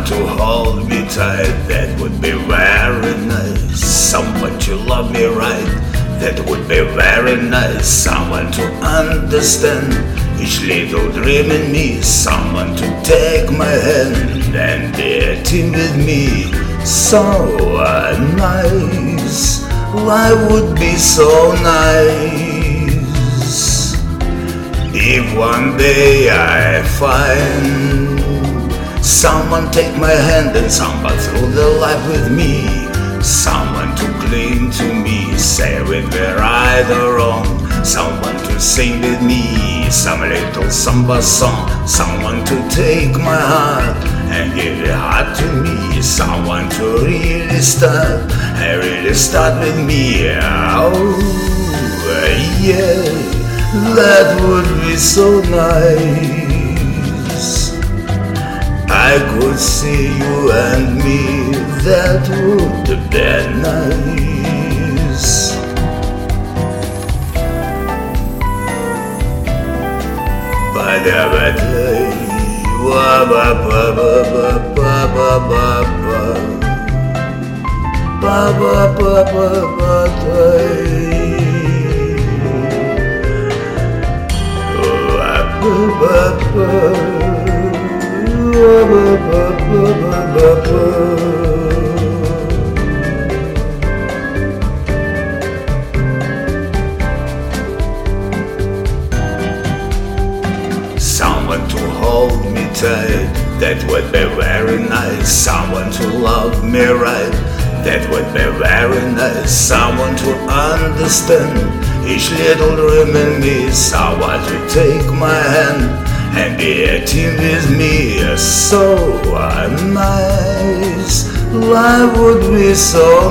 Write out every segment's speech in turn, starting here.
Someone to hold me tight, that would be very nice. Someone to love me right, that would be very nice. Someone to understand each little dream in me. Someone to take my hand and be a team with me. So nice, life would be so nice if one day I find someone take my hand and someone through the life with me. Someone to cling to me, say with me right or wrong. Someone to sing with me, some little samba song. Someone to take my heart and give it heart to me. Someone to really start with me. Oh yeah, that would be so nice. I could see you and me, that would be nice. Ba-da-ba-day, wa-ba-ba-ba-ba-ba-ba-ba, someone to hold me tight, that would be very nice. Someone to love me right, that would be very nice. Someone to understand each little dream in me. Someone to take my hand and be a team with me. So nice, life would be so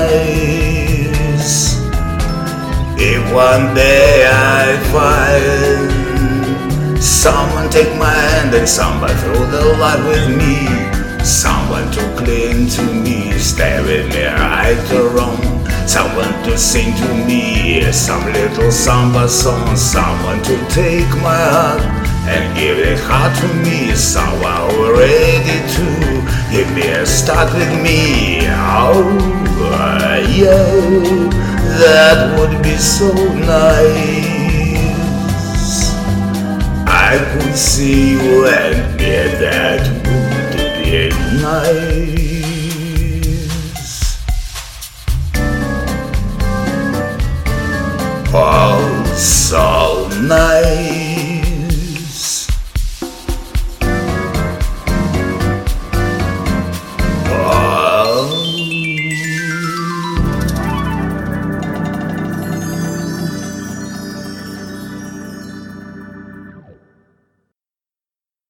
nice if one day I find someone take my hand and someone through the life with me. Someone to cling to me, stay with me right or wrong. Someone to sing to me some little samba song. Someone to take my heart and give it heart to me. Someone who ready to give me a start with me. Oh yeah, that would be so nice. I could see you and me, that would be nice.